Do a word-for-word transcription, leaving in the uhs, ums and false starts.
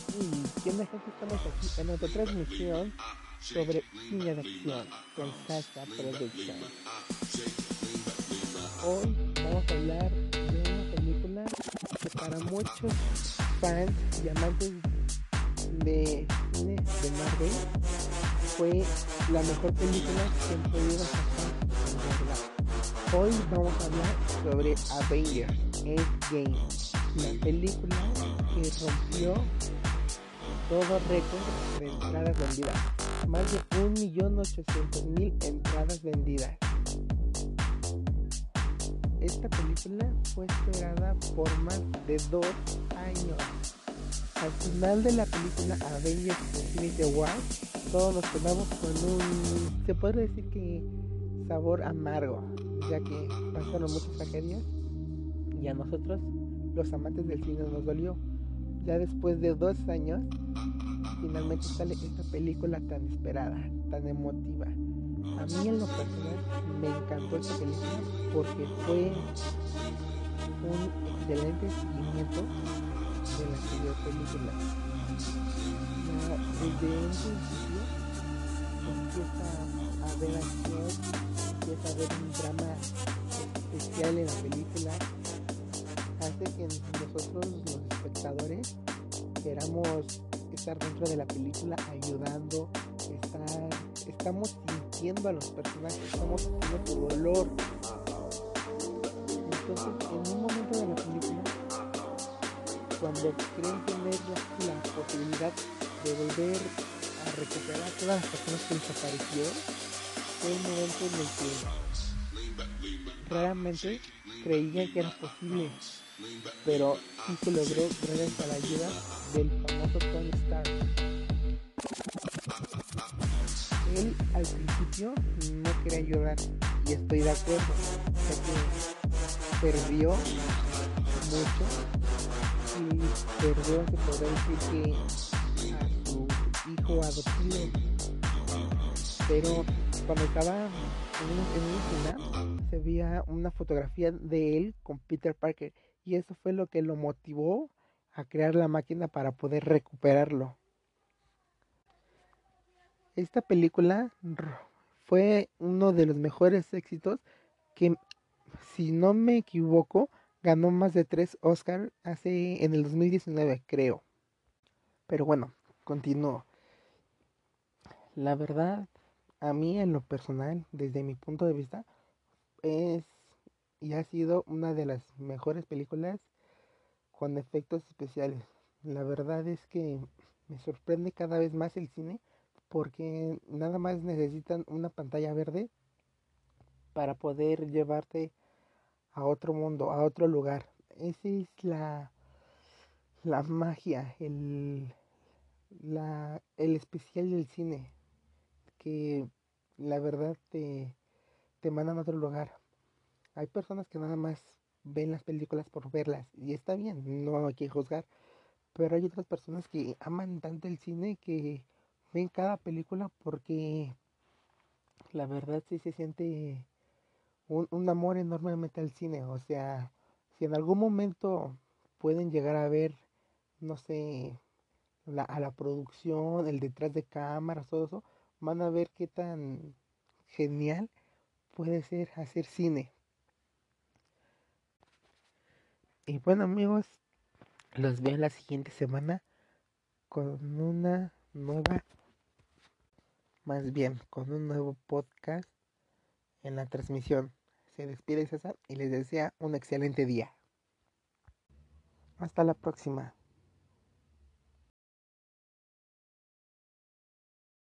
Y quién de gente estamos aquí en otra transmisión sobre cine de acción con Sasha Productions. Hoy vamos a hablar de una película que para muchos fans y amantes de cine de Marvel fue la mejor película que han podido sacar en verdad. Hoy vamos a hablar sobre Avengers Endgame, la película que rompió todo récord de entradas vendidas, más de un millón ochocientos mil entradas vendidas. Esta película fue esperada por más de dos años. Al final de la película Avengers Infinity War, todos nos quedamos con un, se puede decir que sabor amargo, ya que pasaron muchas tragedias y a nosotros, los amantes del cine, nos dolió. Ya después de dos años, finalmente sale esta película tan esperada, tan emotiva. A mí en lo personal me encantó esta película porque fue un excelente seguimiento de la anterior película. Ya desde un principio empieza a haber acción, empieza a haber un drama especial en la película, hace que nosotros los espectadores queramos estar dentro de la película ayudando, estar, estamos sintiendo a los personajes, estamos sintiendo su dolor. Entonces, en un momento de la película, cuando creen tener la, la posibilidad de volver a recuperar a todas las personas que les apareció, fue un momento en el que raramente creían que era posible, pero sí se logró gracias a la ayuda del famoso Tony Stark. Él al principio no quería ayudar y estoy de acuerdo, ya que perdió mucho y perdió, se podría decir que a su hijo adoptivo, pero cuando estaba en un, en un escena se veía una fotografía de él con Peter Parker y eso fue lo que lo motivó a crear la máquina para poder recuperarlo. Esta película fue uno de los mejores éxitos que, si no me equivoco, ganó más de tres Oscars hace en el dos mil diecinueve, creo. Pero bueno, continúo. La verdad, a mí en lo personal, desde mi punto de vista, es y ha sido una de las mejores películas con efectos especiales. La verdad es que me sorprende cada vez más el cine porque nada más necesitan una pantalla verde para poder llevarte a otro mundo, a otro lugar. Esa es la, la magia, el, la, el especial del cine, que la verdad te, te mandan a otro lugar. Hay personas que nada más ven las películas por verlas y está bien, no hay que juzgar, pero hay otras personas que aman tanto el cine que ven cada película porque la verdad sí se siente un, un amor enormemente al cine. O sea, si en algún momento pueden llegar a ver, no sé, la, a la producción, el detrás de cámaras, todo eso, van a ver qué tan genial puede ser hacer cine. Y bueno amigos, los veo la siguiente semana con una nueva, más bien con un nuevo podcast en la transmisión. Se despide César y les desea un excelente día. Hasta la próxima.